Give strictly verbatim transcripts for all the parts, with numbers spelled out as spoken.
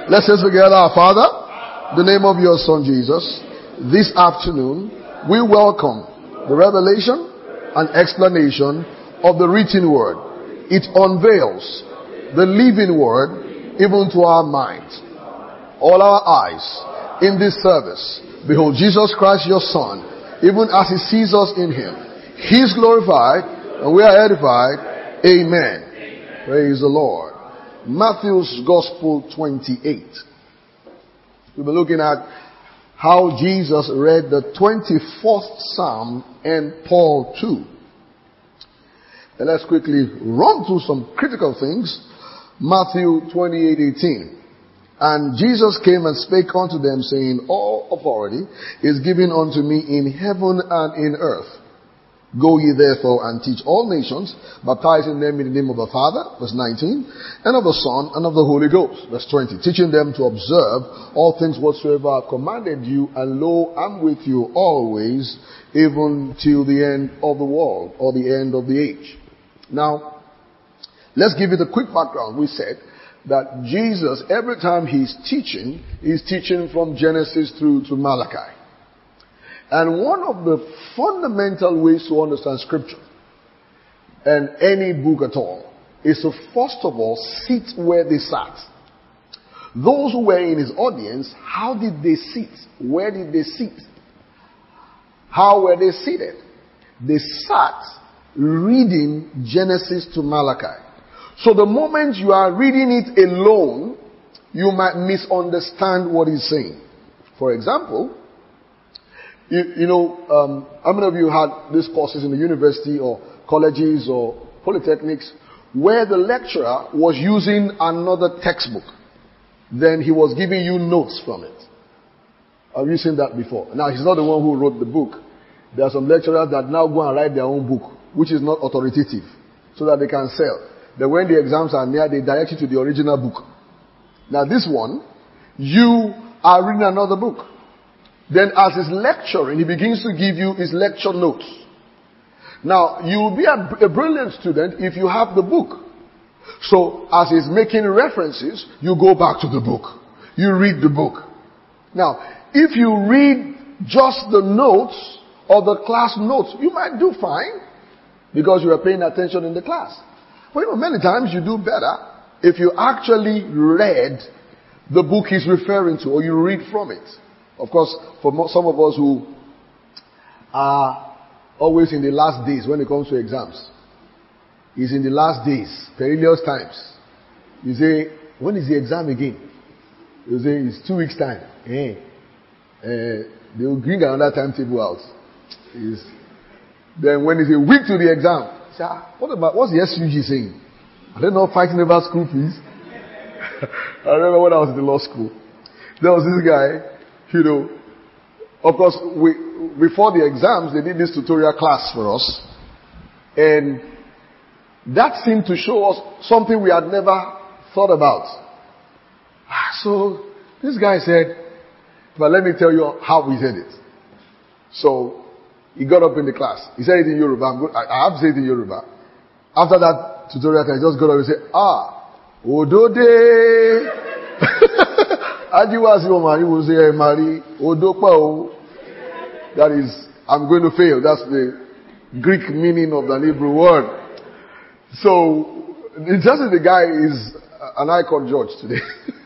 Let's say together, our Father, in the name of your Son Jesus, this afternoon we welcome the revelation and explanation of the written word. It unveils the living word even to our minds. All our eyes in this service behold Jesus Christ your Son, even as he sees us in him. He is glorified and we are edified. Amen. Amen. Praise the Lord. Matthew's Gospel twenty-eight. We'll be looking at how Jesus read the twenty-fourth Psalm and Paul too. And let's quickly run through some critical things. Matthew twenty-eight eighteen. And Jesus came and spake unto them, saying, all authority is given unto me in heaven and in earth. Go ye therefore and teach all nations, baptizing them in the name of the Father, verse nineteen, and of the Son, and of the Holy Ghost, verse twenty, teaching them to observe all things whatsoever I commanded you, and lo, I'm with you always, even till the end of the world, or the end of the age. Now, let's give it a quick background. We said that Jesus, every time he's teaching, he's teaching from Genesis through to Malachi. And one of the fundamental ways to understand scripture and any book at all is to first of all sit where they sat. Those who were in his audience, how did they sit? Where did they sit? How were they seated? They sat reading Genesis to Malachi. So the moment you are reading it alone, you might misunderstand what he's saying. For example, You, you know, um, how many of you had these courses in the university or colleges or polytechnics where the lecturer was using another textbook, then he was giving you notes from it? Have you seen that before? Now, he's not the one who wrote the book. There are some lecturers that now go and write their own book, which is not authoritative, so that they can sell. Then when the exams are near, they direct you to the original book. Now, this one, you are reading another book. Then as he's lecturing, he begins to give you his lecture notes. Now, you will be a, a brilliant student if you have the book. So, as he's making references, you go back to the book. You read the book. Now, if you read just the notes or the class notes, you might do fine because you are paying attention in the class. But you know, many times you do better if you actually read the book he's referring to or you read from it. Of course, for some of us who are always in the last days when it comes to exams, it's in the last days, perilous times. You say, when is the exam again? You say, it's two weeks' time. Eh. Uh, they will bring another timetable out. It's, then when it's a week to the exam, say, ah, what about, what's the S U G saying? Are they not fighting over school fees? I remember when I was in the law school, there was this guy. You know, of course, we, before the exams, they did this tutorial class for us. And that seemed to show us something we had never thought about. So, this guy said, but let me tell you how he said it. So, he got up in the class. He said it in Yoruba. I'm good. I have to say it in Yoruba. After that tutorial, I just got up and said, ah, Odode. Ajiwasi Omari will say, Mari, Odopa. That is, I'm going to fail. That's the Greek meaning of the Hebrew word. So, it's just that the guy is an High Court judge today.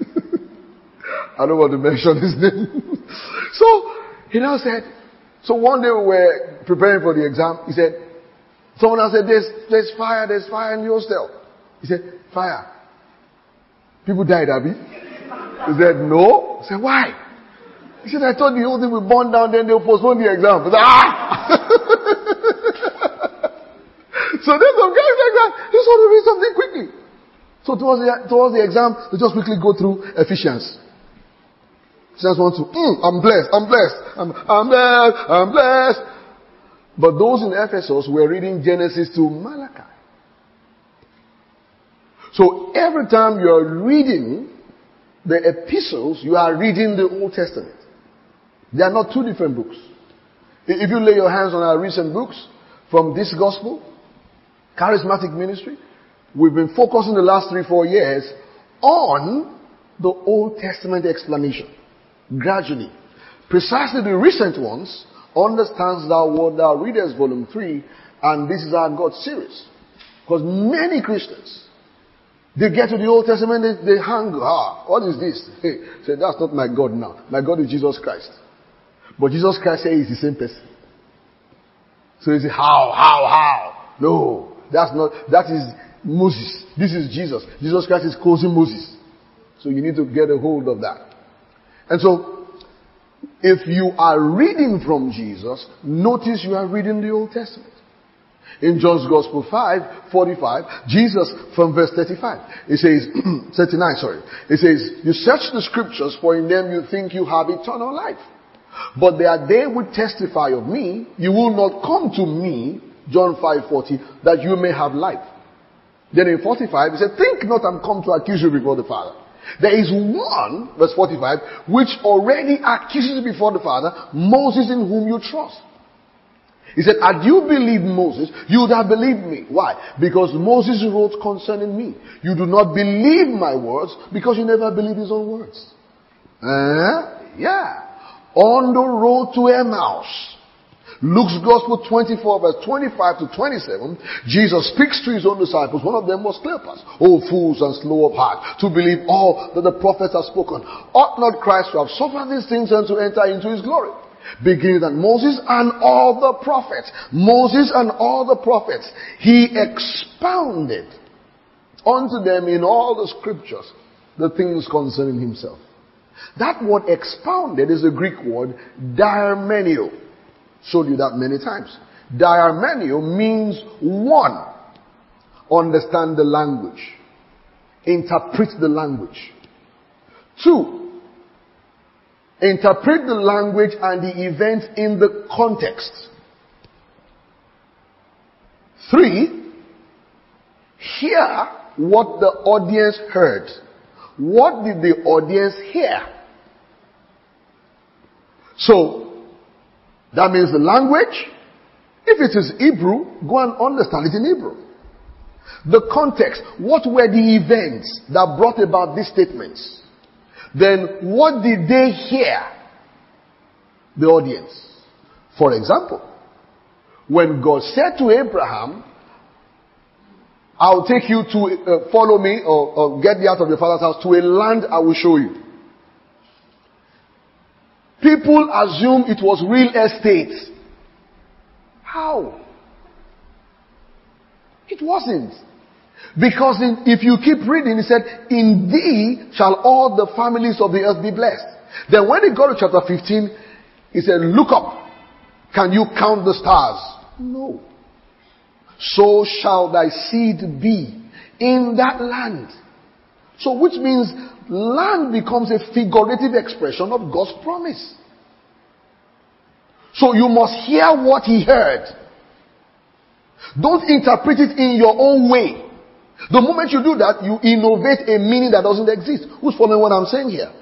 I don't want to mention his name. So, he now said, so one day we were preparing for the exam. He said, someone else said, there's, there's fire, there's fire in the hostel. He said, fire. People died, Abby. He said, no. I said, why? He said, I thought the whole thing would burn down, then they'll postpone the exam. I said, ah! So there's some guys like that. They just want to read something quickly. So towards the, towards the exam, they just quickly go through Ephesians. Ephesians one, two. Mm, I'm blessed, I'm blessed, I'm, I'm blessed, I'm blessed. But those in Ephesus were reading Genesis to Malachi. So every time you are reading the epistles, you are reading the Old Testament. They are not two different books. If you lay your hands on our recent books from this gospel, Charismatic Ministry, we've been focusing the last three, four years on the Old Testament explanation gradually. Precisely the recent ones, Understands Thou Word Thou Readest, Volume three, and This Is Our God series. Because many Christians, they get to the Old Testament, they, they hang, ah, what is this? Hey, say, that's not my God now. My God is Jesus Christ. But Jesus Christ says he's the same person. So you say, how, how, how? No, that's not, that is Moses. This is Jesus. Jesus Christ is causing Moses. So you need to get a hold of that. And so, if you are reading from Jesus, notice you are reading the Old Testament. In John's Gospel five forty-five, Jesus from verse thirty-five, it says, thirty-nine, sorry. It says, you search the scriptures, for in them you think you have eternal life. But they are they which testify of me. You will not come to me, John five forty, that you may have life. Then in forty-five, he said, think not I'm come to accuse you before the Father. There is one, verse forty-five, which already accuses you before the Father, Moses in whom you trust. He said, had you believed Moses, you would have believed me. Why? Because Moses wrote concerning me. You do not believe my words because you never believe his own words. Uh, yeah. On the road to Emmaus, Luke's Gospel twenty-four, verse twenty-five to twenty-seven, Jesus speaks to his own disciples. One of them was Cleopas. O fools and slow of heart, to believe all that the prophets have spoken. Ought not Christ to have suffered these things and to enter into his glory? Beginning at Moses and all the prophets. Moses and all the prophets. He expounded unto them in all the scriptures the things concerning himself. That word expounded is a Greek word, diarmenio. Showed you that many times. Diarmenio means one, understand the language, interpret the language. Two, interpret the language and the event in the context. Three, hear what the audience heard. What did the audience hear? So, that means the language. If it is Hebrew, go and understand it in Hebrew. The context. What were the events that brought about these statements? Then what did they hear? The audience. For example, when God said to Abraham, I'll take you to uh, follow me or, or get me out of your father's house to a land I will show you. People assume it was real estate. How? It wasn't. Because in, if you keep reading, he said, in thee shall all the families of the earth be blessed. Then when he got to chapter fifteen, he said, look up. Can you count the stars? No. So shall thy seed be in that land. So which means land becomes a figurative expression of God's promise. So you must hear what he heard. Don't interpret it in your own way. The moment you do that, you innovate a meaning that doesn't exist. Who's following what I'm saying here?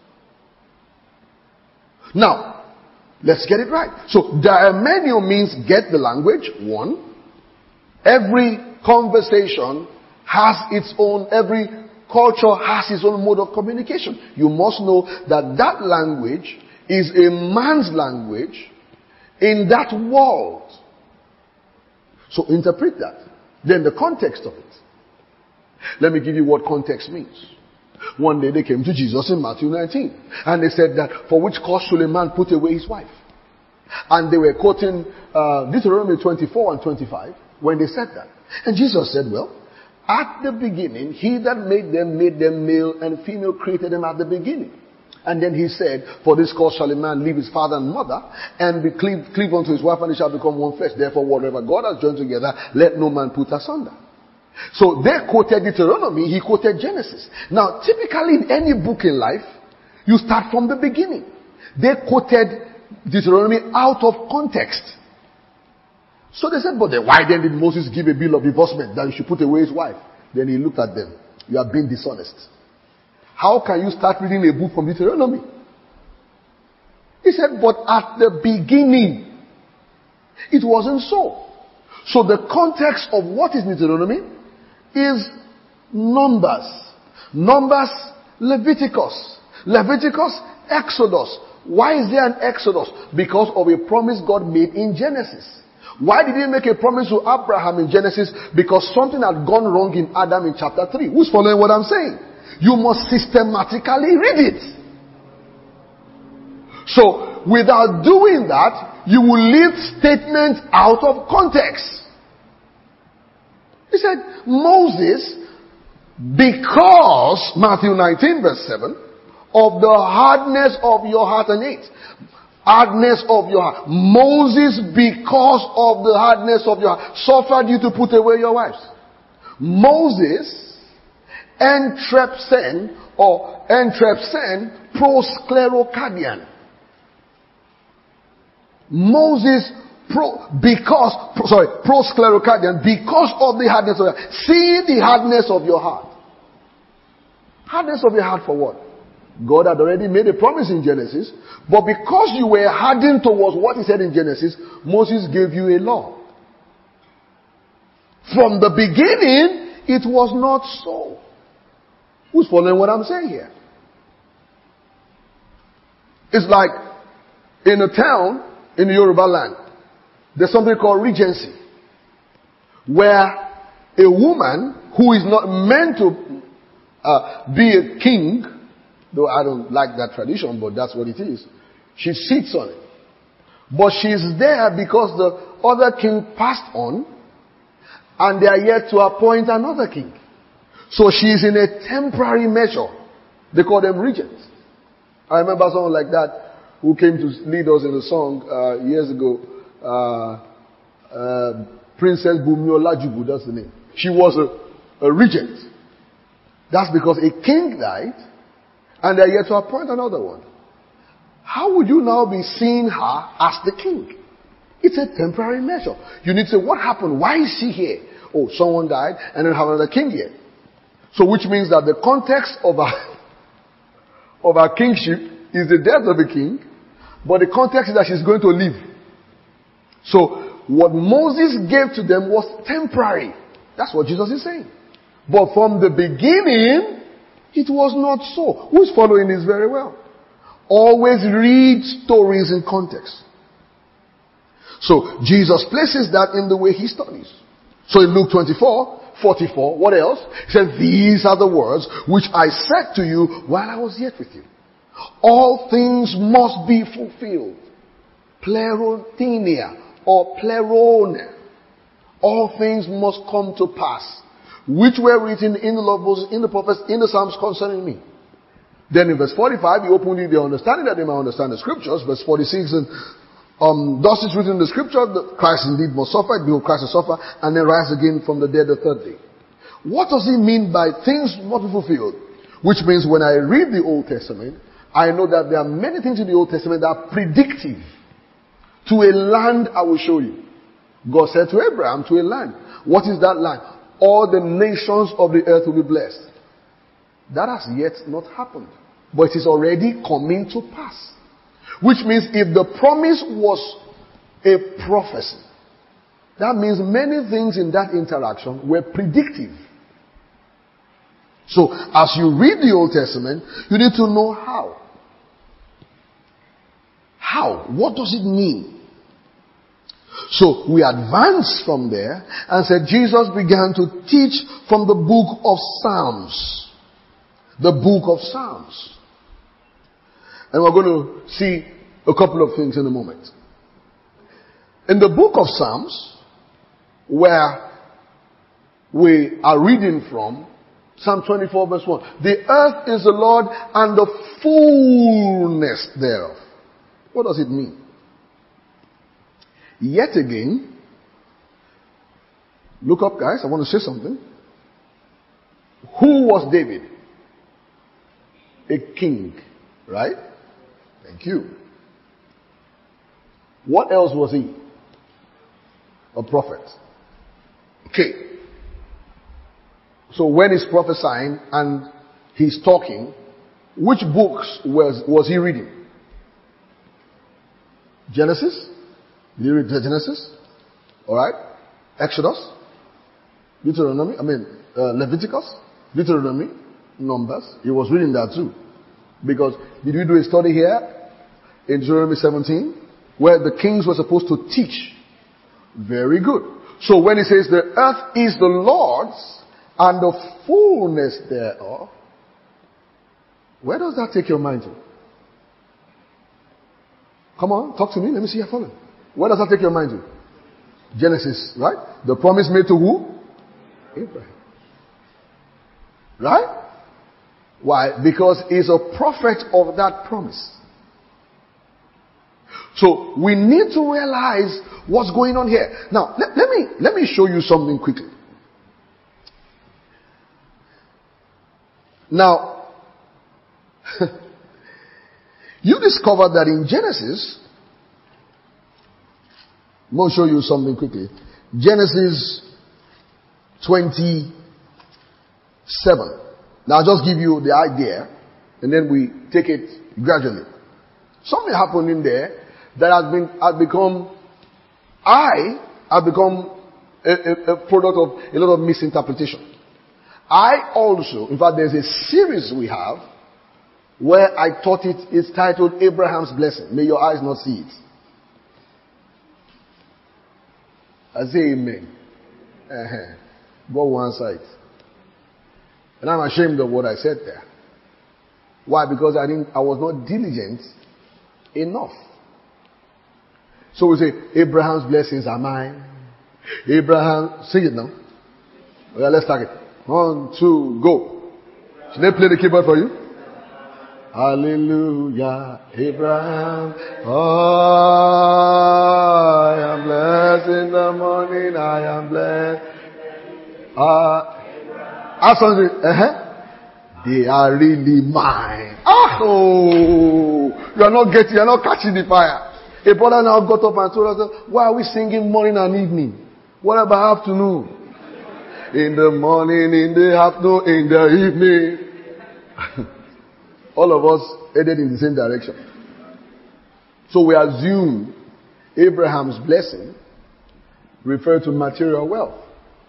Now, let's get it right. So, diarmenio means get the language, one. Every conversation has its own, every culture has its own mode of communication. You must know that that language is a man's language in that world. So, interpret that. Then the context of it. Let me give you what context means. One day they came to Jesus in Matthew nineteen. And they said that, for which cause should a man put away his wife? And they were quoting uh, Deuteronomy twenty-four and twenty-five when they said that. And Jesus said, well, at the beginning, he that made them, made them male and female, created them at the beginning. And then he said, for this cause shall a man leave his father and mother, and be cleave, cleave unto his wife, and they shall become one flesh. Therefore, whatever God has joined together, let no man put asunder. So they quoted Deuteronomy, he quoted Genesis. Now, typically in any book in life, you start from the beginning. They quoted Deuteronomy out of context. So they said, but then why then did Moses give a bill of divorcement that you should put away his wife? Then he looked at them. You are being dishonest. How can you start reading a book from Deuteronomy? He said, but at the beginning, it wasn't so. So the context of what is Deuteronomy is Numbers. Numbers Leviticus. Leviticus, Exodus. Why is there an Exodus? Because of a promise God made in Genesis. Why did he make a promise to Abraham in Genesis? Because something had gone wrong in Adam in chapter three. Who's following what I'm saying? You must systematically read it. So, without doing that, you will leave statements out of context. He said, Moses, because, Matthew nineteen verse seven, of the hardness of your heart and eight. Hardness of your heart. Moses, because of the hardness of your heart, suffered you to put away your wives. Moses, entrepsen, or entrepsen, prosclerocardian. Moses, pro, because, pro, sorry, prosclerocardian, because of the hardness of your heart. See the hardness of your heart. Hardness of your heart for what? God had already made a promise in Genesis, but because you were hardened towards what he said in Genesis, Moses gave you a law. From the beginning, it was not so. Who's following what I'm saying here? It's like in a town in Yoruba land, there's something called regency, where a woman who is not meant to uh, be a king, though I don't like that tradition, but that's what it is. She sits on it. But she's there because the other king passed on, and they are yet to appoint another king. So she's in a temporary measure. They call them regents. I remember someone like that who came to lead us in a song uh, years ago. Uh, uh, Princess Bumiola Jubu, that's the name. She was a, a regent. That's because a king died, and they're yet to appoint another one. How would you now be seeing her as the king? It's a temporary measure. You need to say, what happened? Why is she here? Oh, someone died, and then have another king here. So which means that the context of our, of our kingship is the death of the king, but the context is that she's going to live. So what Moses gave to them was temporary. That's what Jesus is saying. But from the beginning, it was not so. Who's following this very well? Always read stories in context. So Jesus places that in the way he studies. So in Luke twenty-four, forty-four, what else? He said, these are the words which I said to you while I was yet with you. All things must be fulfilled. Plerothenia or plerone. All things must come to pass, which were written in the laws, in the prophets, in the Psalms concerning me. Then in verse forty-five, he opened the understanding that they might understand the scriptures. Verse forty-six, and um, thus is written in the scripture that Christ indeed must suffer, behold, Christ will suffer, and then rise again from the dead the third day. What does he mean by things must be fulfilled? Which means when I read the Old Testament, I know that there are many things in the Old Testament that are predictive to a land I will show you. God said to Abraham, to a land. What is that land? All the nations of the earth will be blessed. That has yet not happened. But it is already coming to pass. Which means if the promise was a prophecy, that means many things in that interaction were predictive. So, as you read the Old Testament, you need to know how. How? What does it mean? So, we advance from there and said Jesus began to teach from the book of Psalms. The book of Psalms. And we're going to see a couple of things in a moment. In the book of Psalms, where we are reading from, Psalm twenty-four verse one. The earth is the Lord and the fullness thereof. What does it mean? Yet again, look up guys, I want to say something. Who was David? A king, right? Thank you. What else was he? A prophet. Okay. So when he's prophesying and he's talking, which books was, was he reading? Genesis? Did he read Genesis? Alright. Exodus? Deuteronomy? I mean, uh, Leviticus? Deuteronomy? Numbers. He was reading that too. Because did we do a study here in Deuteronomy seventeen where the kings were supposed to teach? Very good. So when he says the earth is the Lord's and the fullness thereof, where does that take your mind to? Come on, talk to me. Let me see you following. Where does that take your mind to? Genesis, right? The promise made to who? Abraham. Right? Why? Because he's a prophet of that promise. So we need to realize what's going on here. Now, let, let me let me show you something quickly. Now, you discover that in Genesis, I'm going to show you something quickly. Genesis twenty-seven. Now, I'll just give you the idea, and then we take it gradually. Something happened in there that has been, has become, I have become a, a, a product of a lot of misinterpretation. I also, in fact, there's a series we have where I thought it is titled Abraham's Blessing. May your eyes not see it. I say amen. Uh-huh. Go one side. And I'm ashamed of what I said there. Why? Because I didn't, I was not diligent enough. So we say, Abraham's blessings are mine. Abraham, sing it now. Well, let's start it. One, two, go. Should they play the keyboard for you? Hallelujah, Abraham. Oh, I am blessed in the morning. I am blessed. Uh, Ask something. Uh-huh. They are really mine. Oh, you are not getting, you are not catching the fire. A brother now got up and told us, why are we singing morning and evening? What about afternoon? In the morning, in the afternoon, in the evening. All of us headed in the same direction. So we assume Abraham's blessing referred to material wealth.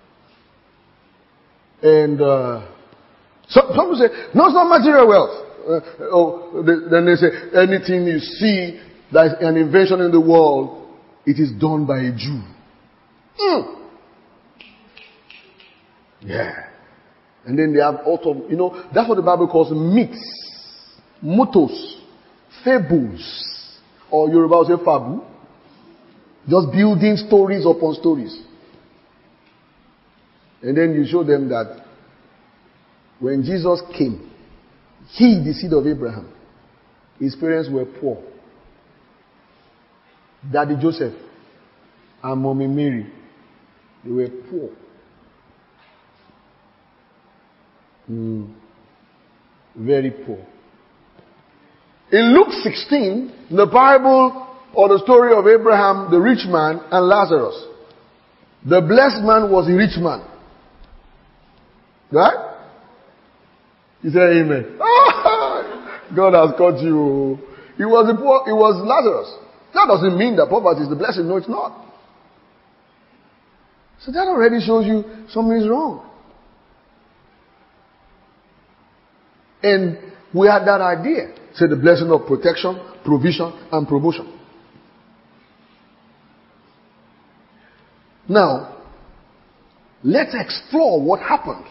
And uh, so, some people say, no, it's not material wealth. Uh, oh, they, then they say, anything you see that is an invention in the world, it is done by a Jew. Mm. Yeah. And then they have auto, you know, that's what the Bible calls myths, mottos, fables, or Yoruba will say fabu. Just building stories upon stories. And then you show them that when Jesus came, he, the seed of Abraham, his parents were poor. Daddy Joseph and Mommy Mary, they were poor. Mm. Very poor. In Luke sixteen, the Bible, or the story of Abraham, the rich man, and Lazarus. The blessed man was a rich man. Right? You say amen. God has caught you. He was a poor, he was Lazarus. That doesn't mean that poverty is the blessing. No, it's not. So that already shows you something is wrong. And we had that idea. Say the blessing of protection, provision, and promotion. Now, let's explore what happened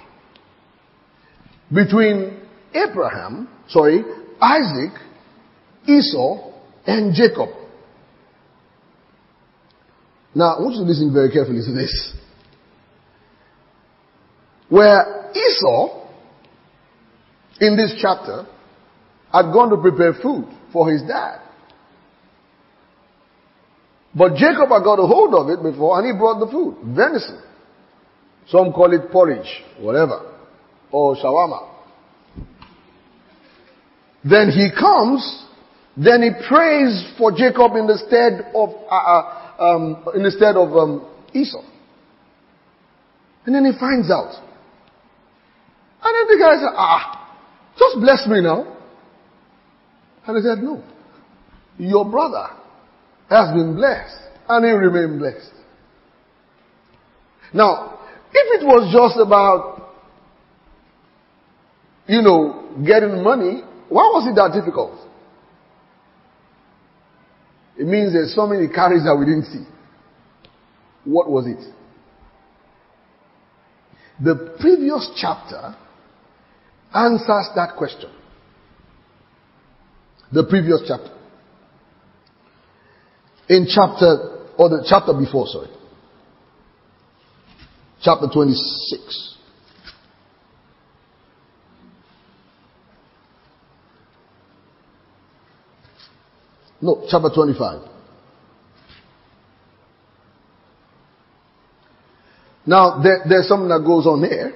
between Abraham, sorry, Isaac, Esau, and Jacob. Now, I want you to listen very carefully to this. Where Esau, in this chapter, had gone to prepare food for his dad. But Jacob had got a hold of it before and he brought the food. Venison. Some call it porridge, whatever. Or shawarma. Then he comes, then he prays for Jacob in the stead of, uh, uh, um, in the stead of um, Esau. And then he finds out. And then the guy said, ah, just bless me now. And he said, no. Your brother has been blessed and he remained blessed. Now, if it was just about you know, getting money, why was it that difficult? It means there's so many carries that we didn't see. What was it? The previous chapter answers that question. The previous chapter. In chapter, or the chapter before, sorry. Chapter twenty-six. No, chapter twenty-five. Now, there, there's something that goes on there.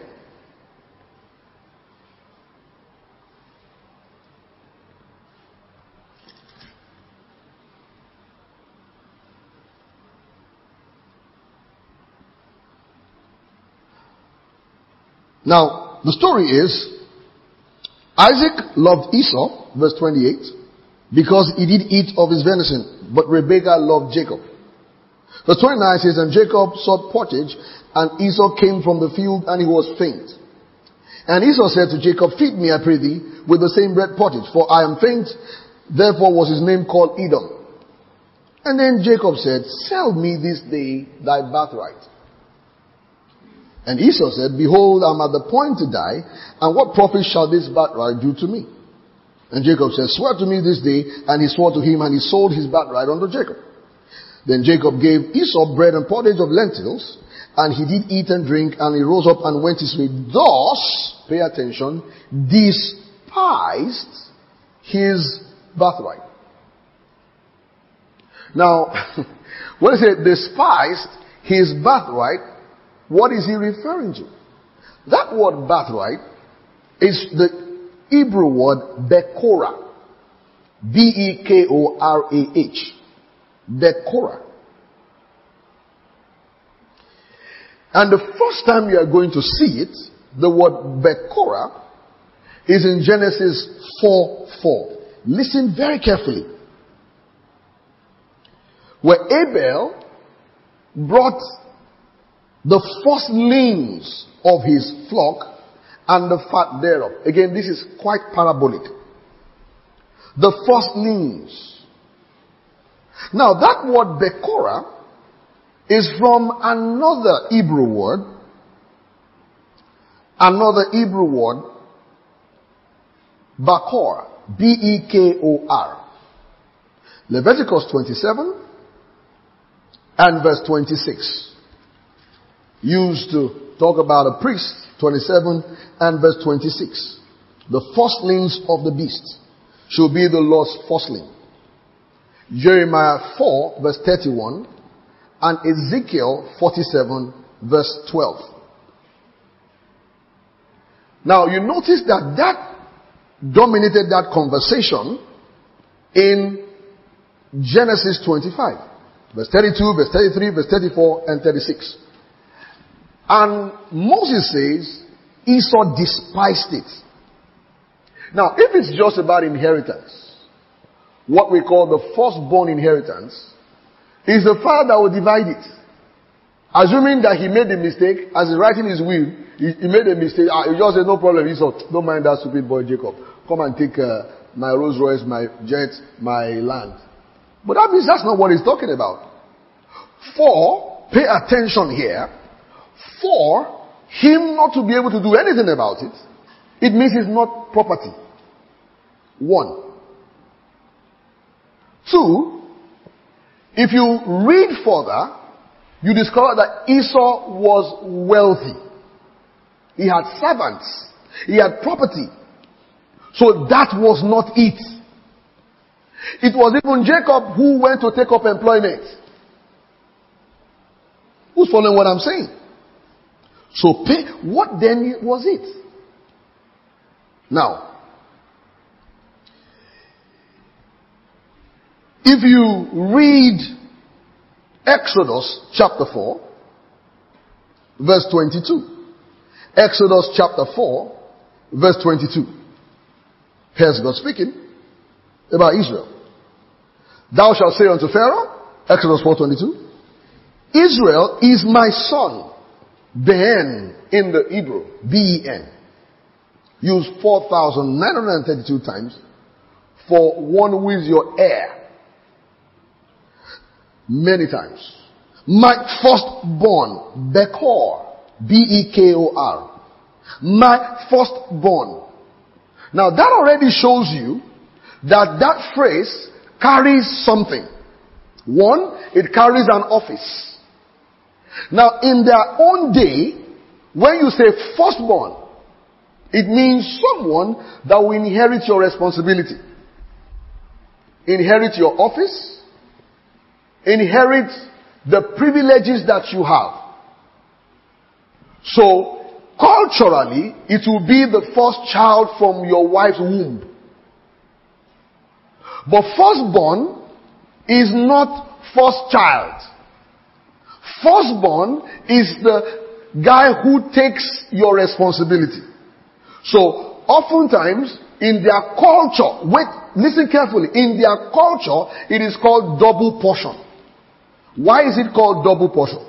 Now, the story is, Isaac loved Esau, verse twenty-eight, because he did eat of his venison, but Rebekah loved Jacob. Verse twenty-nine says, and Jacob sought pottage, and Esau came from the field, and he was faint. And Esau said to Jacob, feed me, I pray thee, with the same bread pottage, for I am faint. Therefore was his name called Edom. And then Jacob said, sell me this day thy birthright. And Esau said, behold, I am at the point to die, and what profit shall this birthright do to me? And Jacob said, swear to me this day, and he swore to him, and he sold his birthright unto Jacob. Then Jacob gave Esau bread and pottage of lentils, and he did eat and drink, and he rose up and went his way. Thus, pay attention, despised his birthright. Now, when I say despised his birthright, what is he referring to? That word birthright is the Hebrew word Bekorah. B E K O R A H. Bekorah. And the first time you are going to see it, the word Bekorah, is in Genesis four four. Listen very carefully. Where Abel brought the firstlings of his flock and the fat thereof. Again, this is quite parabolic. The firstlings. Now that word Bekorah is from another Hebrew word. Another Hebrew word. Bakor. B E K O R. Leviticus twenty-seven and verse twenty-six. Used to talk about a priest, twenty-seven and verse twenty-six. The firstlings of the beast shall be the Lord's firstling. Jeremiah four verse thirty-one and Ezekiel forty-seven verse twelve. Now you notice that that dominated that conversation in Genesis twenty-five. Verse thirty-two, verse thirty-three, verse thirty-four and thirty-six. And Moses says, Esau despised it. Now, if it's just about inheritance, what we call the firstborn inheritance, is the father that will divide it. Assuming that he made a mistake, as he's writing his will, he, he made a mistake, ah, he just said, no problem, Esau, don't mind that stupid boy Jacob. Come and take uh, my Rolls Royce, my jet, my land. But that means that's not what he's talking about. For, pay attention here, for him not to be able to do anything about it, it means it's not property. One. Two, if you read further, you discover that Esau was wealthy. He had servants. He had property. So that was not it. It was even Jacob who went to take up employment. Who's following what I'm saying? So pay, what then was it? Now, if you read Exodus chapter four, verse twenty-two. Exodus chapter four, verse twenty-two. Here's God speaking about Israel. Thou shalt say unto Pharaoh, Exodus four twenty-two, Israel is my son. Ben in the Hebrew, B E N. used four thousand nine hundred thirty-two times for one who is your heir. Many times. My firstborn, Bekor, B E K O R. My firstborn. Now that already shows you that that phrase carries something. One, it carries an office. Now in their own day, when you say firstborn, it means someone that will inherit your responsibility. Inherit your office. Inherit the privileges that you have. So, culturally, it will be the first child from your wife's womb. But firstborn is not first child. Firstborn is the guy who takes your responsibility. So, oftentimes, in their culture, wait, listen carefully, in their culture, it is called double portion. Why is it called double portion?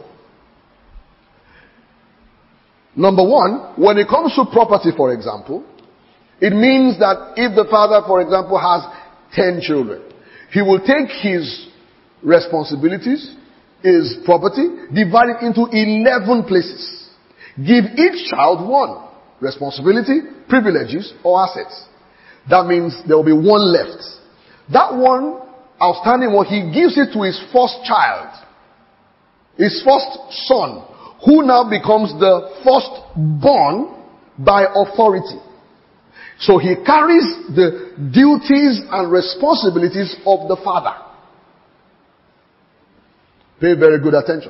Number one, when it comes to property, for example, it means that if the father, for example, has ten children, he will take his responsibilities, his property, divide it into eleven places. Give each child one responsibility, privileges, or assets. That means there will be one left. That one outstanding one, he gives it to his first child, his first son, who now becomes the firstborn by authority. So he carries the duties and responsibilities of the father. Pay very good attention.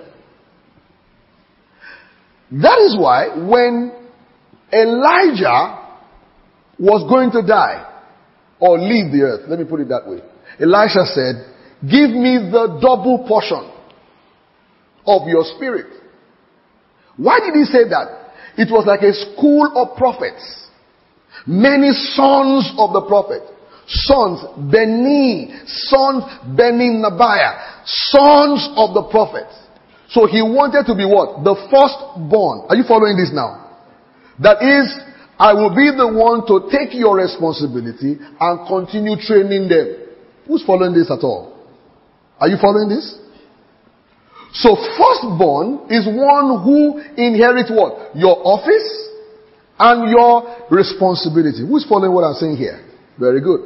That is why when Elijah was going to die or leave the earth, let me put it that way, Elisha said, give me the double portion of your spirit. Why did he say that? It was like a school of prophets. Many sons of the prophet. Sons, Beni, sons, Beni Nabiah, sons of the prophet. So he wanted to be what? The firstborn. Are you following this now? That is, I will be the one to take your responsibility and continue training them. Who's following this at all? Are you following this? So firstborn is one who inherits what? Your office and your responsibility. Who's following what I'm saying here? Very good.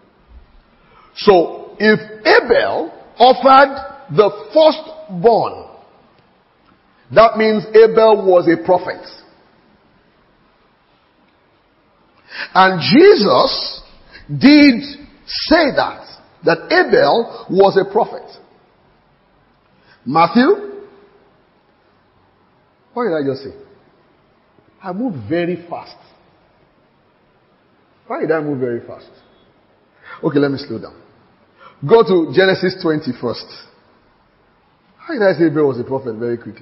So if Abel offered the firstborn, that means Abel was a prophet. And Jesus did say that, that Abel was a prophet. Matthew? What did I just say? I moved very fast. Why did I move very fast? Okay, let me slow down. Go to Genesis twenty first. How did I say Abel was a prophet very quickly?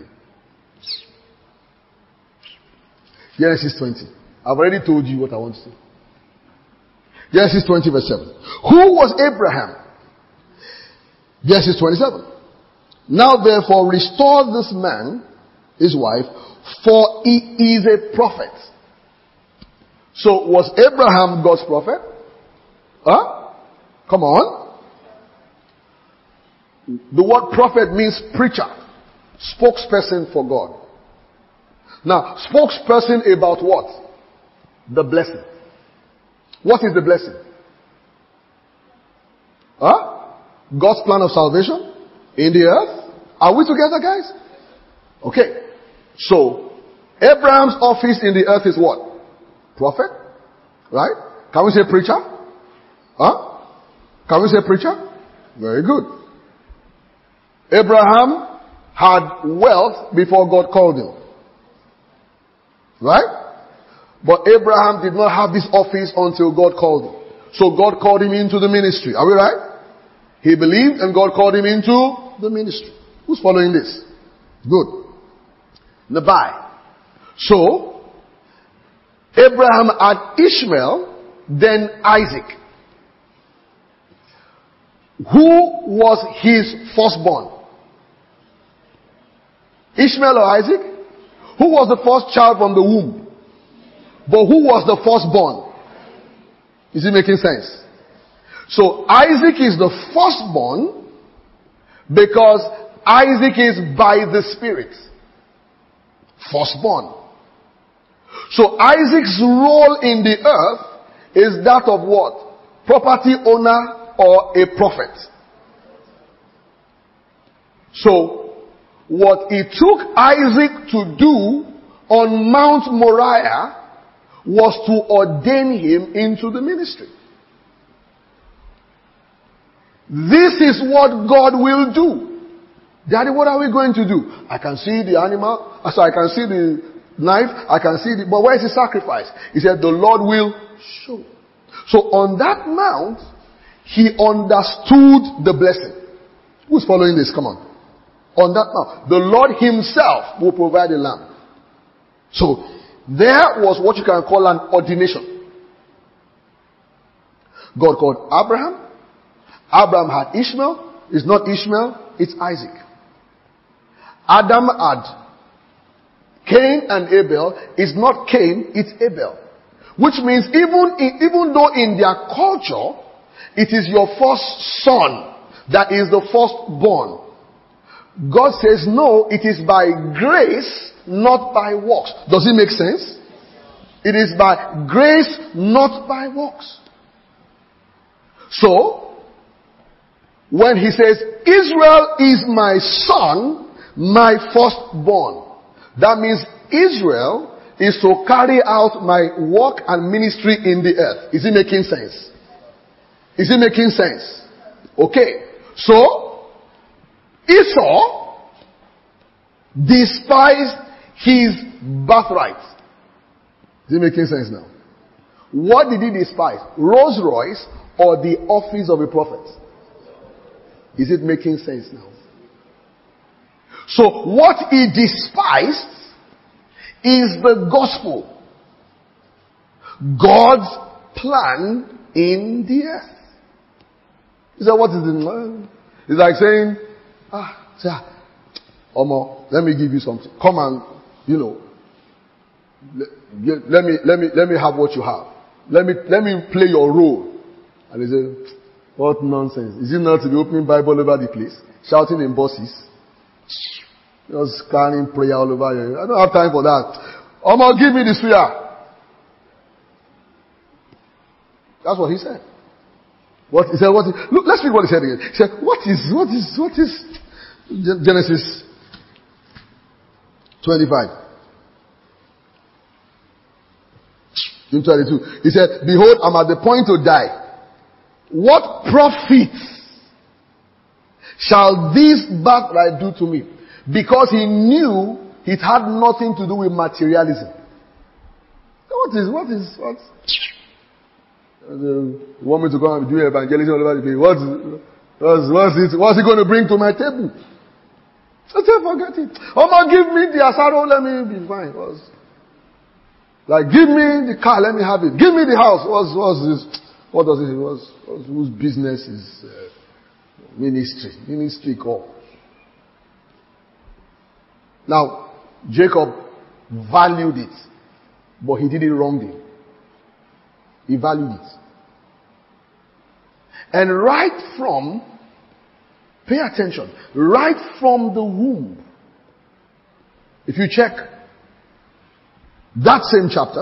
Genesis twenty. I've already told you what I want to say. Genesis twenty verse seven. Who was Abraham? Genesis twenty-seven. Now therefore restore this man, his wife, for he is a prophet. So was Abraham God's prophet? Huh? Come on. The word prophet means preacher, spokesperson for God. Now, spokesperson about what? The blessing. What is the blessing? Huh? God's plan of salvation in the earth. Are we together, guys? Okay. So, Abraham's office in the earth is what? Prophet. Right? Can we say preacher? Huh? Can we say preacher? Very good. Abraham had wealth before God called him. Right? But Abraham did not have this office until God called him. So God called him into the ministry. Are we right? He believed and God called him into the ministry. Who's following this? Good. Nabai. So, Abraham had Ishmael, then Isaac. Who was his firstborn? Ishmael or Isaac? Who was the first child from the womb? But who was the firstborn? Is it making sense? So Isaac is the firstborn because Isaac is by the Spirit. Firstborn. So Isaac's role in the earth is that of what? Property owner or a prophet. So what it took Isaac to do on Mount Moriah was to ordain him into the ministry. This is what God will do. Daddy, what are we going to do? I can see the animal. So I can see the knife. I can see the, but where is the sacrifice? He said, the Lord will show. So on that mount, he understood the blessing. Who's following this? Come on. On that mount, the Lord himself will provide a lamb. So there was what you can call an ordination. God called Abraham. Abraham had Ishmael. It's not Ishmael, it's Isaac. Adam had Cain and Abel. It's not Cain, it's Abel. Which means even, in, even though in their culture, it is your first son that is the firstborn. God says no, it is by grace, not by works. Does it make sense? It is by grace, not by works. So, when he says, Israel is my son, my firstborn, that means Israel is to carry out my work and ministry in the earth. Is it making sense? Is it making sense? Okay. So, Esau despised his birthright. Is it making sense now? What did he despise? Rolls Royce or the office of a prophet? Is it making sense now? So what he despised is the gospel. God's plan in the earth. He said, what is it? It's like saying, ah, sir, Omo, let me give you something. Come and, you know, let, let me, let me, let me have what you have. Let me, let me play your role. And they say, what nonsense. Is it not to be opening Bible over the place? Shouting in buses? Just carrying prayer all over here. I don't have time for that. Omo, give me the suya. That's what he said. What he said, what he, look, let's read what he said again. He said, what is, what is, what is, Genesis twenty-five. In twenty-two. He said, behold, I'm at the point to die. What profit shall this birthright do to me? Because he knew it had nothing to do with materialism. What is, what is, what? You want me to go and do evangelism all over the place? What's, what's, what's it, what's it going to bring to my table? I said, forget it. Oh man, give me the asaro, let me be fine. What's, like, give me the car, let me have it. Give me the house. What's, what's this? What does it, what's, what's, whose business is uh, ministry? Ministry call. Now, Jacob valued it, but he did it wrongly. He valued it. And right from, pay attention, right from the womb, if you check that same chapter,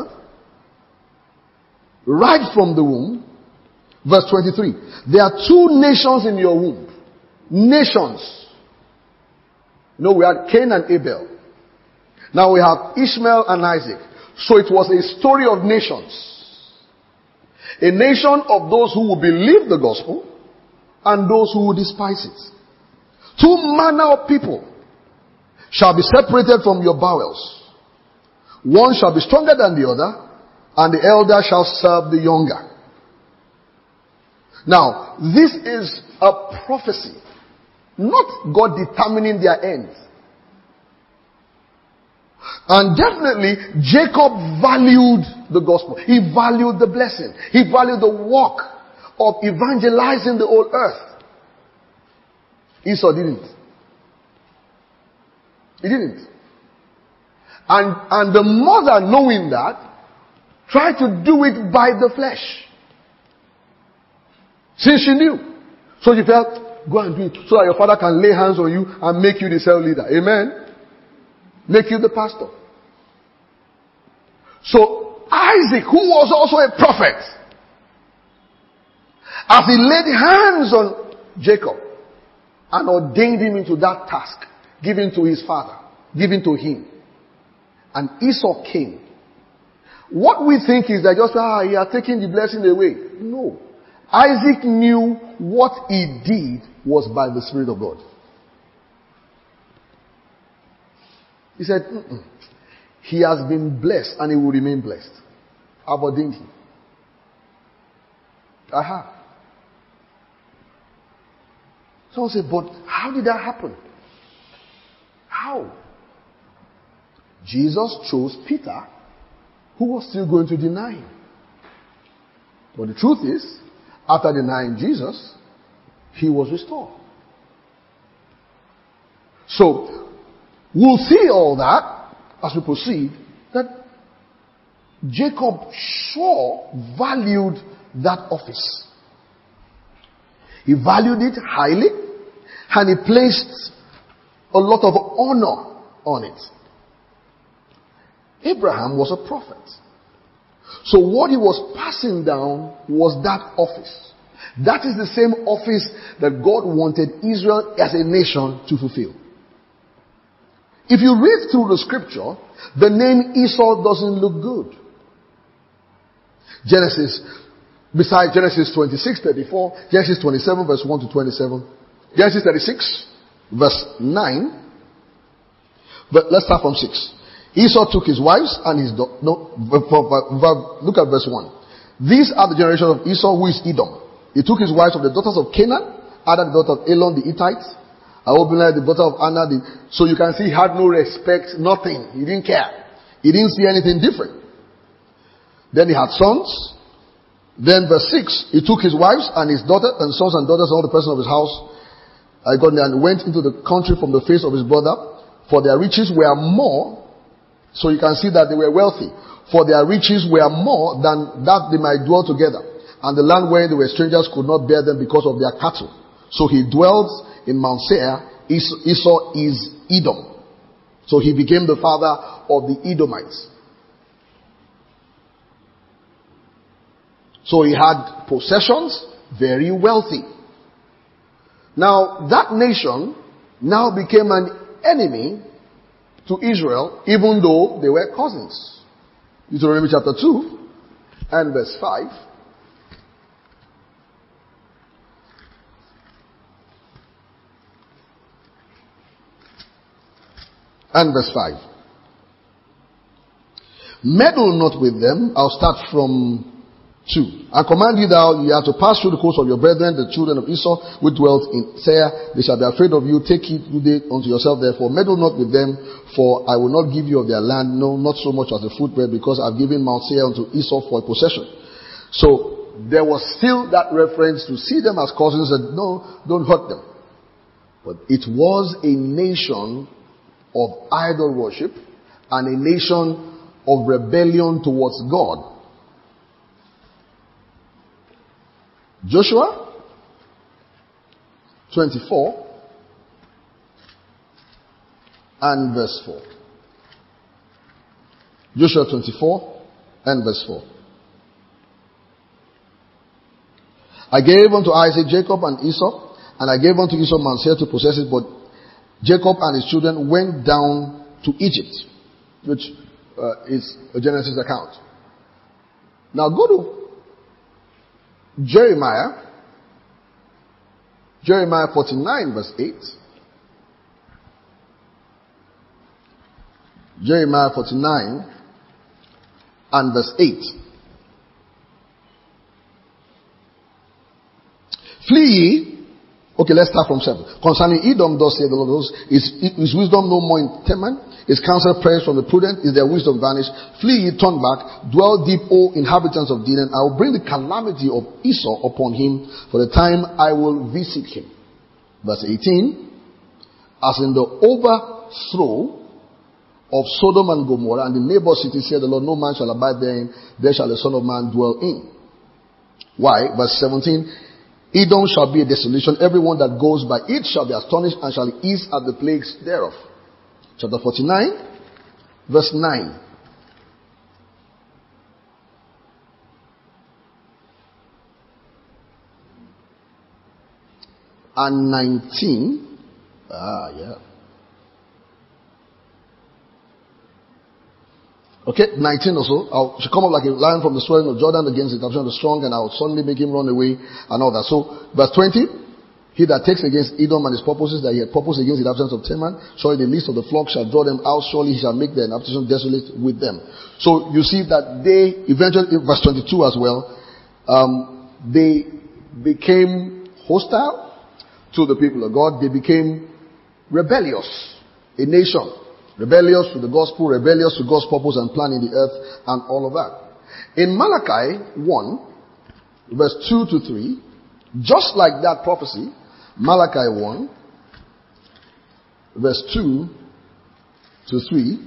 right from the womb, verse twenty-three, there are two nations in your womb. Nations. You know, we had Cain and Abel. Now we have Ishmael and Isaac. So it was a story of nations. A nation of those who will believe the gospel and those who will despise it. Two manner of people shall be separated from your bowels. One shall be stronger than the other, and the elder shall serve the younger. Now, this is a prophecy, not God determining their ends. And definitely, Jacob valued the gospel. He valued the blessing. He valued the work of evangelizing the whole earth. Esau didn't. He didn't. And, and the mother, knowing that, try to do it by the flesh. Since she knew. So she felt, go and do it so that your father can lay hands on you and make you the cell leader. Amen? Make you the pastor. So Isaac, who was also a prophet, as he laid hands on Jacob and ordained him into that task given to his father, given to him, and Esau came. What we think is that just, ah, he had taken the blessing away. No. Isaac knew what he did was by the Spirit of God. He said, Mm-mm. He has been blessed and he will remain blessed. I've ordained him. I have. Someone said, but how did that happen? How? Jesus chose Peter, who was still going to deny him. But the truth is, after denying Jesus, he was restored. So, we'll see all that as we proceed, that Jacob sure valued that office. He valued it highly, and he placed a lot of honor on it. Abraham was a prophet. So what he was passing down was that office. That is the same office that God wanted Israel as a nation to fulfill. If you read through the scripture, the name Esau doesn't look good. Genesis, besides Genesis twenty-six, thirty-four, Genesis twenty-seven, verse one to twenty-seven, Genesis thirty-six, verse nine. But let's start from six. Esau took his wives and his do- no, look at verse one. These are the generations of Esau, who is Edom. He took his wives of the daughters of Canaan, Ada the daughter of Elon the Hittite, Ahobila the daughter of Anna. The, so you can see he had no respect, nothing. He didn't care. He didn't see anything different. Then he had sons. Then verse six, he took his wives and his daughter and sons and daughters and all the persons of his house. I got there and went into the country from the face of his brother, for their riches were more. So you can see that they were wealthy. For their riches were more than that they might dwell together. And the land where they were strangers could not bear them because of their cattle. So he dwelt in Mount Seir. Esau is Edom. So he became the father of the Edomites. So he had possessions, very wealthy. Now that nation now became an enemy to Israel, even though they were cousins. Deuteronomy chapter two and verse five. And verse five. Meddle not with them. I'll start from two. I command you thou, you have to pass through the coast of your brethren, the children of Esau, which dwelt in Seir. They shall be afraid of you. Take it unto yourself, therefore. Meddle not with them, for I will not give you of their land, no, not so much as a footbread, because I've given Mount Seir unto Esau for a possession. So, there was still that reference to see them as cousins and no, don't hurt them. But it was a nation of idol worship and a nation of rebellion towards God. Joshua twenty-four and verse four. Joshua twenty-four and verse four. I gave unto Isaac Jacob and Esau, and I gave unto Esau Mount Seir to possess it, but Jacob and his children went down to Egypt, which uh, is a Genesis account. Now go to Jeremiah, Jeremiah forty-nine verse eight. Jeremiah forty-nine and verse eight. Flee ye. Okay, let's start from seven. Concerning Edom, thus saith the Lord, is, is wisdom no more in Teman? Is counsel perished from the prudent? Is their wisdom vanished? Flee ye, turn back, dwell deep, O inhabitants of Dedan. I will bring the calamity of Esau upon him, for the time I will visit him. Verse eighteen. As in the overthrow of Sodom and Gomorrah and the neighbor city, said the Lord, no man shall abide therein, there shall the Son of Man dwell in. Why? Verse seventeen, Edom shall be a desolation, everyone that goes by it shall be astonished and shall ease at the plagues thereof. Chapter forty-nine, verse nine. And nineteen. Ah, yeah. Okay, nineteen or so. I shall come up like a lion from the swelling of Jordan against the captain of the strong, and I will suddenly make him run away, and all that. So, verse twenty. He that takes against Edom and his purposes, that he had purposed against the absence of Teman, surely the least of the flock shall draw them out, surely he shall make their habitation desolate with them. So, you see that they, eventually, verse twenty-two as well, um, they became hostile to the people of God. They became rebellious, a nation, rebellious to the gospel, rebellious to God's purpose and plan in the earth, and all of that. In Malachi one, verse two to three, just like that prophecy, Malachi one, verse two to three,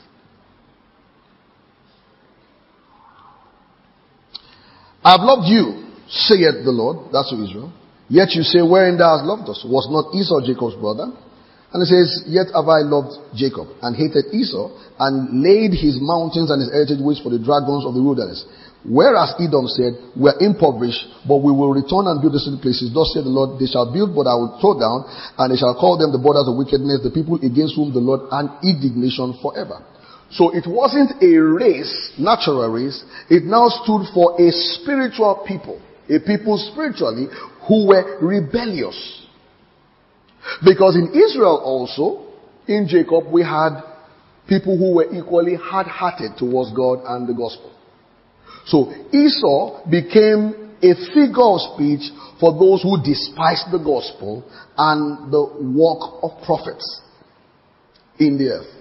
I have loved you, saith the Lord, that's to Israel. Yet you say, wherein thou hast loved us? Was not Esau Jacob's brother? And it says, yet have I loved Jacob, and hated Esau, and laid his mountains and his heritage waste for the dragons of the wilderness. Whereas Edom said, we are impoverished, but we will return and build desolate places. Thus said the Lord, they shall build, but I will throw down, and they shall call them the borders of wickedness, the people against whom the Lord had indignation forever. So it wasn't a race, natural race. It now stood for a spiritual people, a people spiritually who were rebellious. Because in Israel also, in Jacob, we had people who were equally hard-hearted towards God and the gospel. So Esau became a figure of speech for those who despised the gospel and the work of prophets in the earth.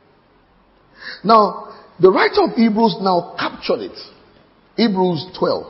Now, the writer of Hebrews now captured it. Hebrews twelve.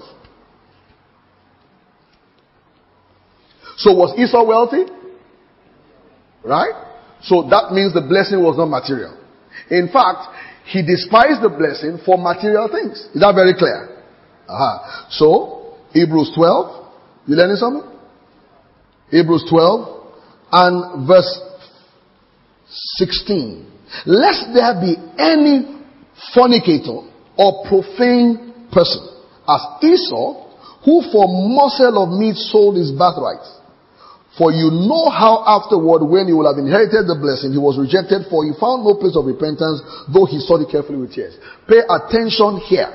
So was Esau wealthy? Right? So that means the blessing was not material. In fact, he despised the blessing for material things. Is that very clear? Aha. So, Hebrews twelve. You learning something? Hebrews twelve and verse sixteen. Lest there be any fornicator or profane person, as Esau, who for morsel of meat sold his birthright. For you know how afterward, when he will have inherited the blessing, he was rejected, for he found no place of repentance, though he sought it carefully with tears. Pay attention here.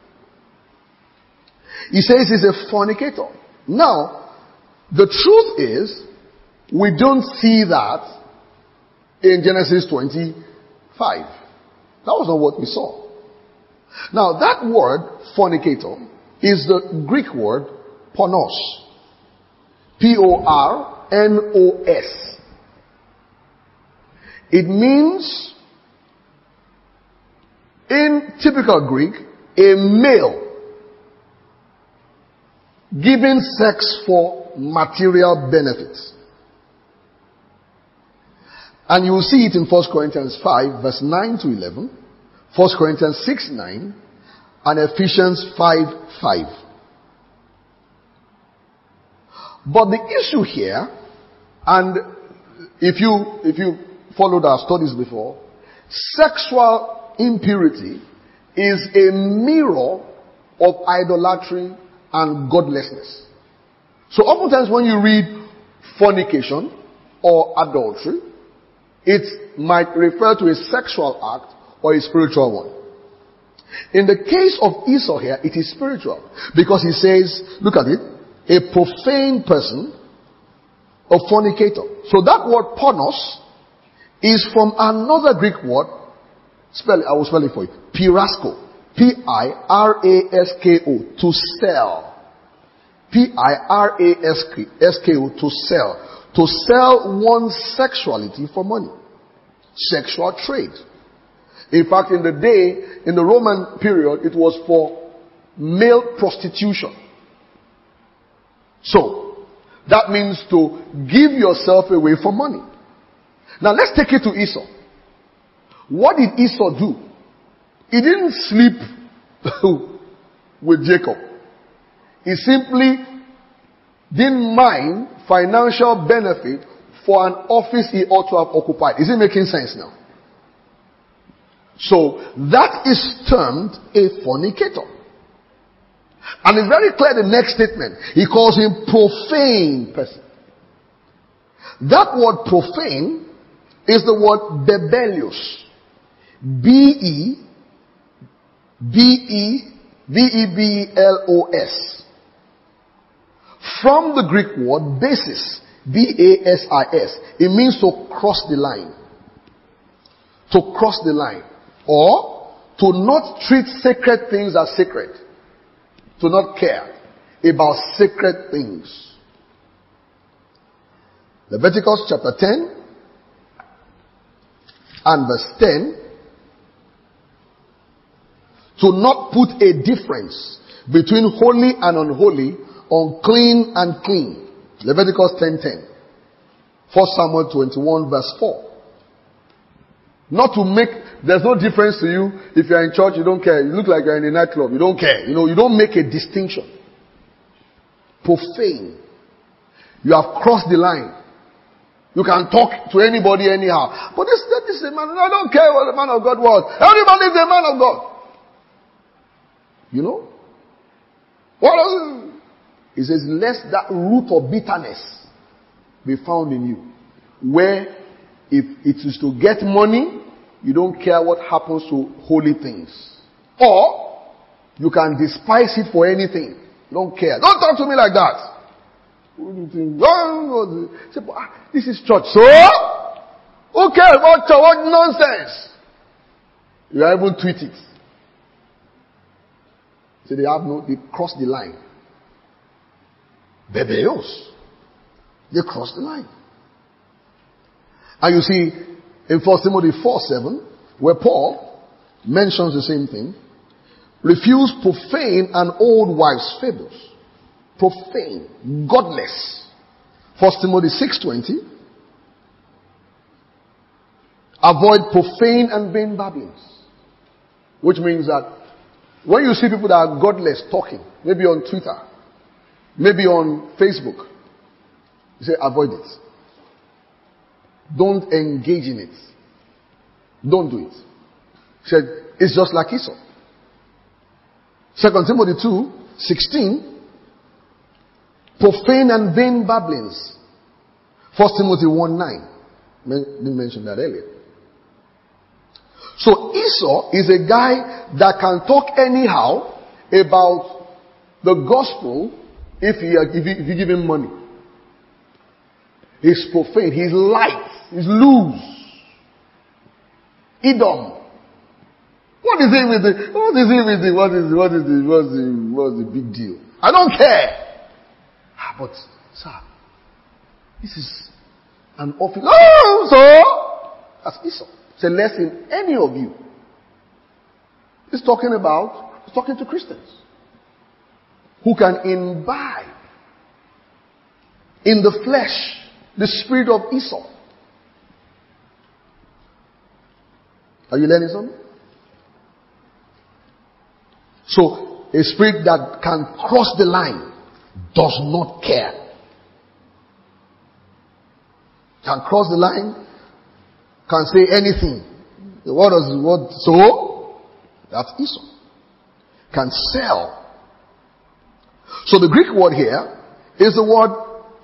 He says he's a fornicator. Now, the truth is, we don't see that in Genesis twenty-five. That was not what we saw. Now, that word, fornicator, is the Greek word, pornos. P O R N O S. It means, in typical Greek, a male giving sex for material benefits. And you will see it in First Corinthians five, verse nine to eleven, First Corinthians six, nine, and Ephesians five, five. But the issue here, and if you, if you followed our studies before, sexual impurity is a mirror of idolatry and godlessness. So oftentimes when you read fornication or adultery, it might refer to a sexual act or a spiritual one. In the case of Esau here, it is spiritual. Because he says, look at it, a profane person, a fornicator. So that word pornos is from another Greek word. Spell it, I will spell it for you. Pirasko. P I R A S K O. To sell. P I R A S K O. To sell. To sell one's sexuality for money. Sexual trade. In fact, in the day, in the Roman period, it was for male prostitution. So, that means to give yourself away for money. Now let's take it to Esau. What did Esau do? He didn't sleep with Jacob. He simply didn't mind financial benefit for an office he ought to have occupied. Is it making sense now? So that is termed a fornicator. And it's very clear the next statement. He calls him profane person. That word profane is the word bebelios. B E B E B E B L O S. From the Greek word basis. B A S I S. It means to cross the line. To cross the line. Or to not treat sacred things as sacred. To not care about sacred things. Leviticus chapter ten and verse ten. To not put a difference between holy and unholy, unclean and clean. Leviticus ten ten. First Samuel twenty-one verse four. Not to make, there's no difference to you if you're in church, you don't care. You look like you're in a nightclub, you don't care. You know, you don't make a distinction. Profane. You have crossed the line. You can talk to anybody anyhow. But this, this is a man, I don't care what the man of God was. Everybody is a man of God. You know? What else? He says, lest that root of bitterness be found in you. Where if it is to get money, you don't care what happens to holy things. Or, you can despise it for anything. You don't care. Don't talk to me like that. What do you think? Say, ah, this is church. So? Who cares about church? What nonsense? You are able to tweet it. So they have no, they cross the line. Bebeos. They cross the line. And you see, in First Timothy four seven, where Paul mentions the same thing, refuse profane and old wives' fables. Profane, godless. First Timothy six twenty, avoid profane and vain babblings. Which means that when you see people that are godless talking, maybe on Twitter, maybe on Facebook, you say avoid it. Don't engage in it. Don't do it. He said, it's just like Esau. Second Timothy two sixteen, profane and vain babblings. First Timothy one nine. Didn't mention that earlier. So Esau is a guy that can talk anyhow about the gospel if, he, if, he, if you give him money. He's profane. He's light. He's loose. Edom. What is it with the, what is it with the, what is, what is the, what's the, what's the big deal? I don't care. Ah, but, sir, this is an office. Oh, so, that's Esau. It's a lesson any of you. He's talking about, he's talking to Christians who can imbibe in the flesh the spirit of Esau. Are you learning something? So, a spirit that can cross the line does not care. Can cross the line, can say anything. What does what so? That's Esau. Can sell. So the Greek word here is the word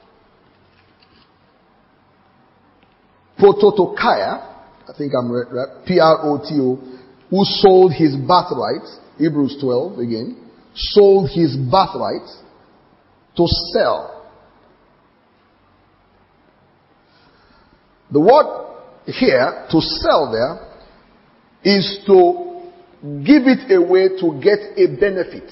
prototokia. I think I'm right, right? P R O T O, who sold his birthright, Hebrews twelve again, sold his birthright to sell. The word here, to sell there, is to give it away to get a benefit.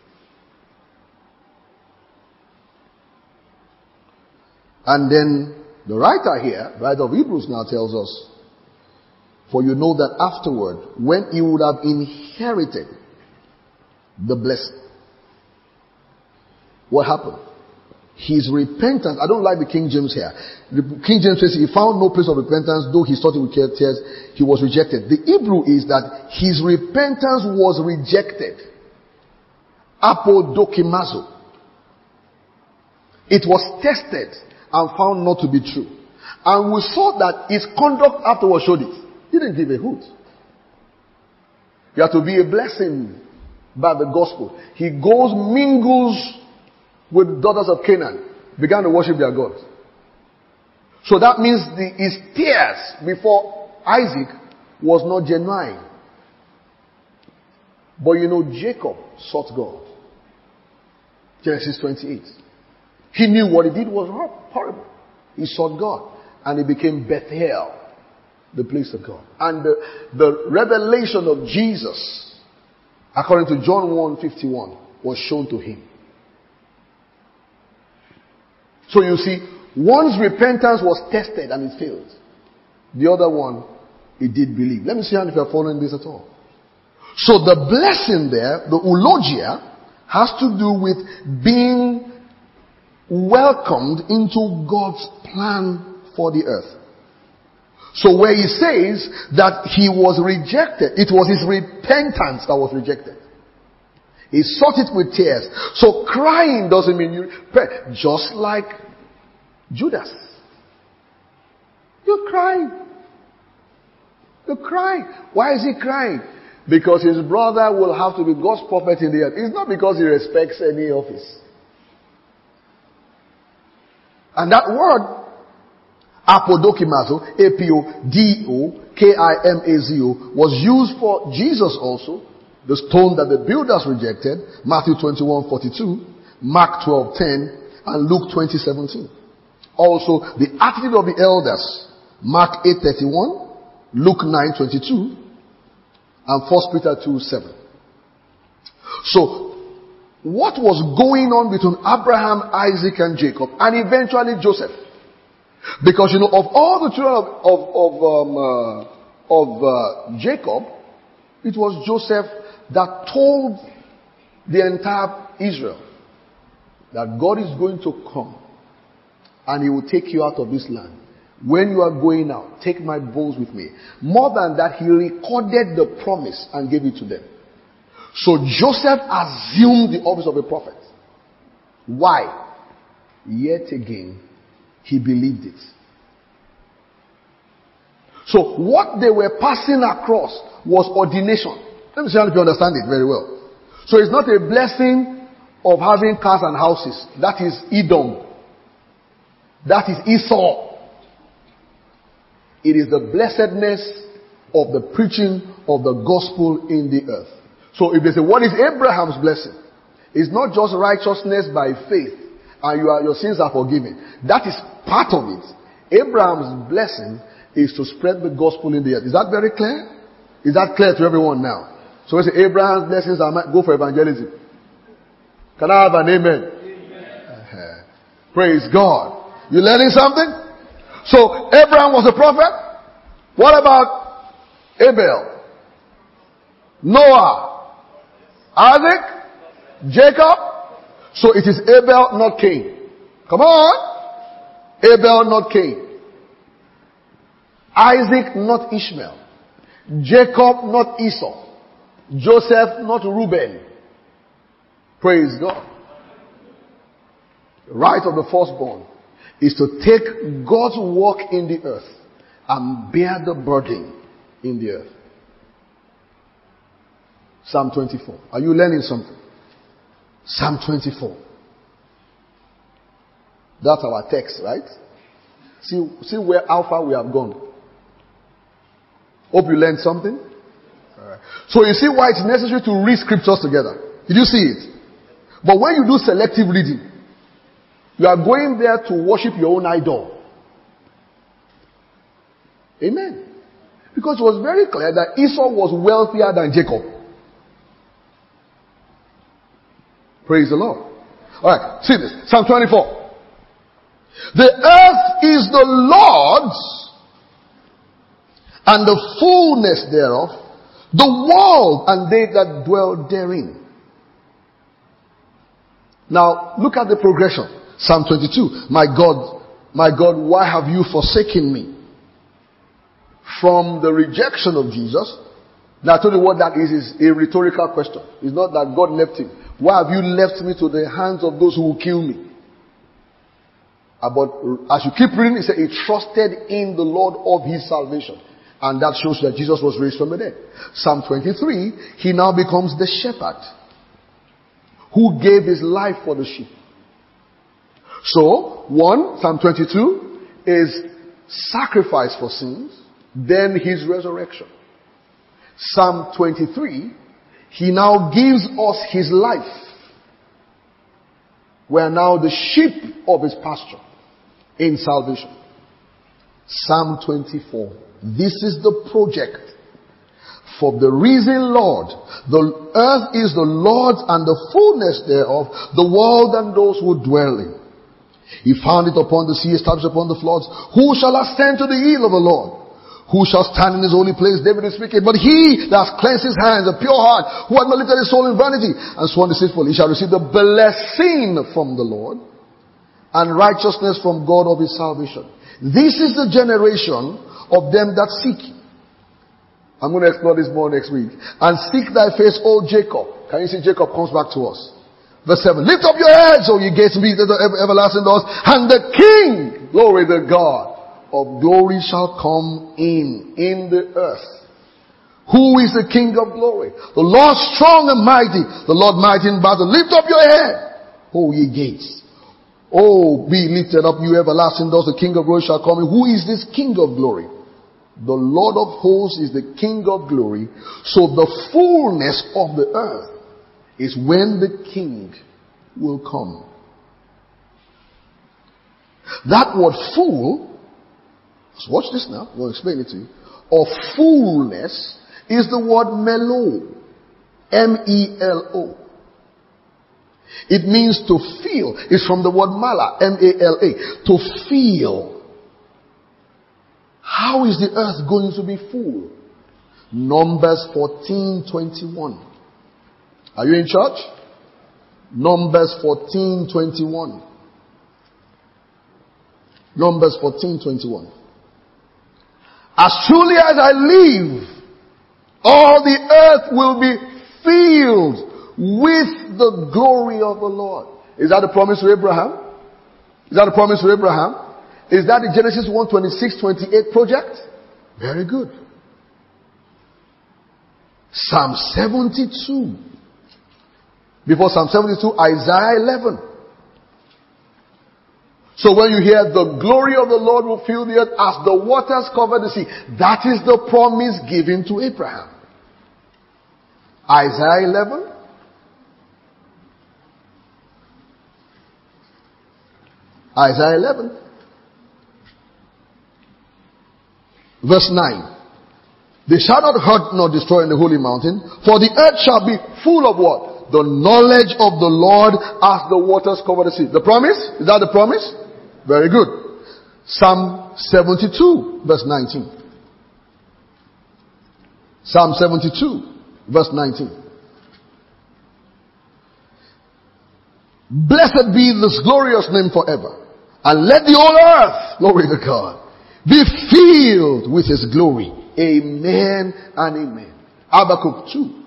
And then the writer here, writer of Hebrews now tells us, for you know that afterward, when he would have inherited the blessing, what happened? his repentance, I don't like the King James here. The King James says he found no place of repentance, though he sought it with tears, he was rejected. The Hebrew is that his repentance was rejected. Apodokimazo. It was tested and found not to be true. And we saw that his conduct afterwards showed it. He didn't give a hoot. You have to be a blessing by the gospel. He goes, mingles with daughters of Canaan, began to worship their gods. So that means the, his tears before Isaac was not genuine. But you know, Jacob sought God. Genesis twenty-eight. He knew what he did was horrible. He sought God. And he became Bethel, the place of God. And the, the revelation of Jesus, according to John one fifty-one, was shown to him. So you see, one's repentance was tested and it failed. The other one, he did believe. Let me see if you're following this at all. So the blessing there, the eulogia, has to do with being welcomed into God's plan for the earth. So where he says that he was rejected, it was his repentance that was rejected. He sought it with tears. So crying doesn't mean you pray. Just like Judas. You're crying. You're crying. Why is he crying? Because his brother will have to be God's prophet in the earth. It's not because he respects any office. And that word, apodokimazo, A P O D O K I M A Z O, was used for Jesus also. The stone that the builders rejected, Matthew twenty-one forty-two, Mark twelve ten, and Luke twenty seventeen. Also, the attitude of the elders, Mark eight thirty-one, Luke nine twenty-two, and First Peter two seven. So, what was going on between Abraham, Isaac, and Jacob, and eventually Joseph? Because you know, of all the children of of of, um, uh, of uh, Jacob, it was Joseph that told the entire Israel that God is going to come and he will take you out of this land. When you are going out, take my bowls with me. More than that, he recorded the promise and gave it to them. So Joseph assumed the office of a prophet. Why? Yet again, he believed it. So what they were passing across was ordination. Let me see if you understand it very well. So it's not a blessing of having cars and houses. That is Edom. That is Esau. It is the blessedness of the preaching of the gospel in the earth. So if they say, what is Abraham's blessing? It's not just righteousness by faith and you are, your sins are forgiven. That is part of it. Abraham's blessing is to spread the gospel in the earth. Is that very clear? Is that clear to everyone now? So we say Abraham's blessings are go for evangelism. Can I have an amen? Amen. Uh-huh. Praise God. You learning something? So Abraham was a prophet. What about Abel? Noah? Isaac? Jacob? So it is Abel, not Cain. Come on. Abel, not Cain. Isaac, not Ishmael. Jacob, not Esau. Joseph, not Reuben. Praise God. The right of the firstborn is to take God's work in the earth and bear the burden in the earth. Psalm twenty-four. Are you learning something? Psalm twenty-four. That's our text, right? See, see where how far we have gone. Hope you learned something. All right. So you see why it's necessary to read scriptures together. Did you see it? But when you do selective reading, you are going there to worship your own idol. Amen. Because it was very clear that Esau was wealthier than Jacob. Praise the Lord. Alright, see this. Psalm twenty-four. The earth is the Lord's and the fullness thereof, the world and they that dwell therein. Now, look at the progression. Psalm twenty-two. My God, my God, why have you forsaken me? From the rejection of Jesus. Now I told you what that is, is a rhetorical question. It's not that God left him. Why have you left me to the hands of those who will kill me? But as you keep reading, it says he trusted in the Lord of his salvation. And that shows that Jesus was raised from the dead. Psalm twenty-three, he now becomes the shepherd who gave his life for the sheep. So, one, Psalm twenty-two is sacrifice for sins, then his resurrection. Psalm twenty-three, he now gives us his life. We are now the sheep of his pasture in salvation. Psalm twenty-four. This is the project. For the risen Lord, the earth is the Lord's and the fullness thereof, the world and those who dwell in. He found it upon the sea, established upon the floods. Who shall ascend to the hill of the Lord? Who shall stand in his holy place? David is speaking. But he that has cleansed his hands, a pure heart, who hath not lifted his soul in vanity, and sworn deceitfully, he shall receive the blessing from the Lord, and righteousness from God of his salvation. This is the generation of them that seek you. I'm going to explore this more next week. And seek thy face, O Jacob. Can you see Jacob comes back to us? Verse seven. Lift up your heads, O ye gates, be the everlasting doors, and the King, glory to God, of glory shall come in, in the earth. Who is the King of glory? The Lord strong and mighty, the Lord mighty in battle. Lift up your head, O ye gates. Oh, be lifted up, you everlasting doors, the King of glory shall come in. Who is this King of glory? The Lord of hosts is the King of glory. So the fullness of the earth is when the King will come. That word full, so watch this now, I'm going to explain it to you. Or fullness is the word melo. M E L O. It means to feel. It's from the word mala. M A L A. To feel. How is the earth going to be full? Numbers fourteen twenty-one. Are you in church? Numbers fourteen twenty-one. Numbers fourteen twenty-one. As truly as I live, all the earth will be filled with the glory of the Lord. Is that a promise to Abraham? Is that a promise to Abraham? Is that the Genesis one twenty-six twenty-eight project? Very good. Psalm seventy-two. Before Psalm seventy-two, Isaiah eleven. So when you hear the glory of the Lord will fill the earth as the waters cover the sea, that is the promise given to Abraham. Isaiah eleven. Isaiah eleven. Verse nine. They shall not hurt nor destroy in the holy mountain, for the earth shall be full of what? The knowledge of the Lord as the waters cover the sea. The promise? Is that the promise? Very good. Psalm seventy-two, verse nineteen. Psalm seventy-two, verse nineteen. Blessed be this glorious name forever. And let the whole earth, glory to God, be filled with his glory. Amen and amen. Habakkuk two.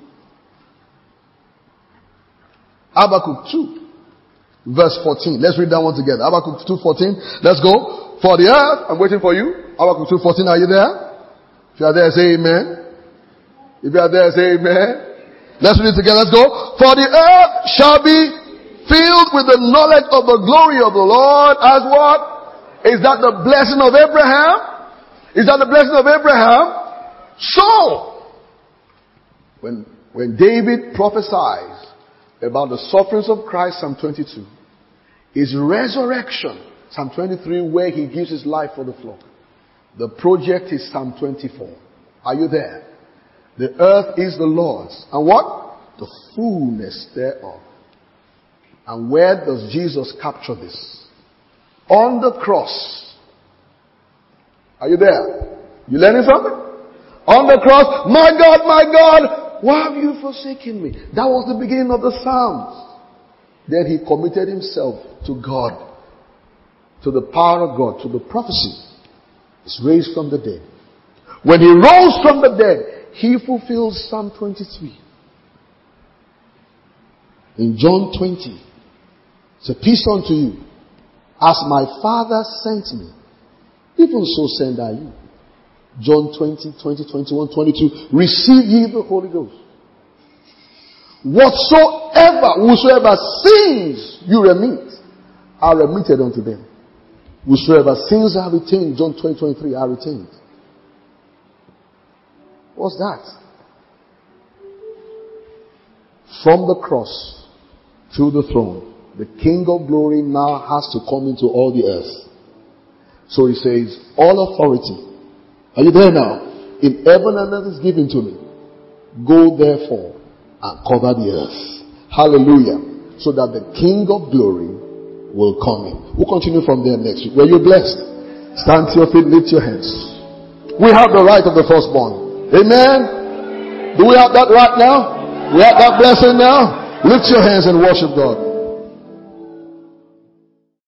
Habakkuk two. Verse fourteen. Let's read that one together. Habakkuk two fourteen. Let's go. For the earth, I'm waiting for you. Habakkuk two fourteen. Are you there? If you are there, say amen. If you are there, say amen. Let's read it together. Let's go. For the earth shall be filled with the knowledge of the glory of the Lord as what? Is that the blessing of Abraham? Is that the blessing of Abraham? So, when, when David prophesies about the sufferings of Christ, Psalm twenty-two, his resurrection, Psalm twenty-three, where he gives his life for the flock. The project is Psalm twenty-four. Are you there? The earth is the Lord's. And what? The fullness thereof. And where does Jesus capture this? On the cross. Are you there? You learning something? On the cross, my God, my God, why have you forsaken me? That was the beginning of the Psalms. Then he committed himself to God to the power of God, to the prophecy, is raised from the dead. When he rose from the dead, he fulfills Psalm twenty-three. In John twenty, it's a peace unto you. As my Father sent me, even so send I you. John twenty, twenty, twenty-one, twenty-two. Receive ye the Holy Ghost. Whatsoever, whosoever sins you remit, are remitted unto them. Whosoever sins are retained, John twenty, twenty-three, are retained. What's that? From the cross to the throne, the King of glory now has to come into all the earth. So he says, all authority, are you there now? In heaven and earth is given to me. Go therefore and cover the earth. Hallelujah. So that the King of glory will come in. We'll continue from there next week. Were you blessed? Stand to your feet, lift your hands. We have the right of the firstborn. Amen. Do we have that right now? We have that blessing now? Lift your hands and worship God.